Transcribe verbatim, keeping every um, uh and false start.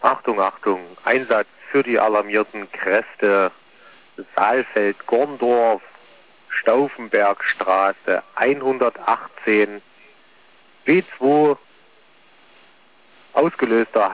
Achtung, Achtung, Einsatz für die alarmierten Kräfte. Saalfeld-Gorndorf, Stauffenbergstraße hundertachtzehn, B zwei, ausgelöster